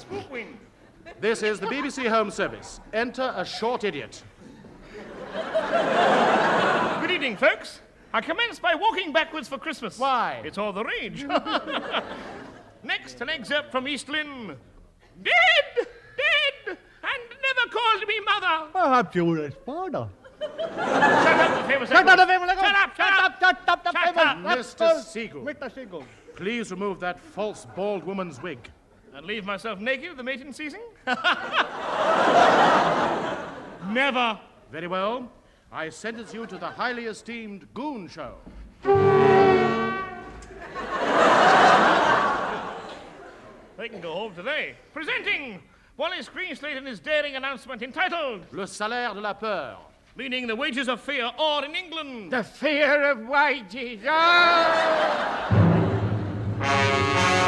Swoopwind. This is the BBC Home Service. Enter a short idiot. Good evening, folks. I commence by walking backwards for Christmas. Why? It's all the rage. Next, an excerpt from East Lynne. Dead! And never called me mother. Perhaps you will respond. Shut up, the famous Shut up. Mr. Seagull, Mr. Seagull. please remove that false bald woman's wig. And leave myself naked at the mating season? Never. Very well. I sentence you to the highly esteemed Goon Show. They can go home today. Presenting Wallace Greenslade and his daring announcement entitled Le salaire de la peur. Meaning the wages of fear, or in England... The fear of wages. Oh!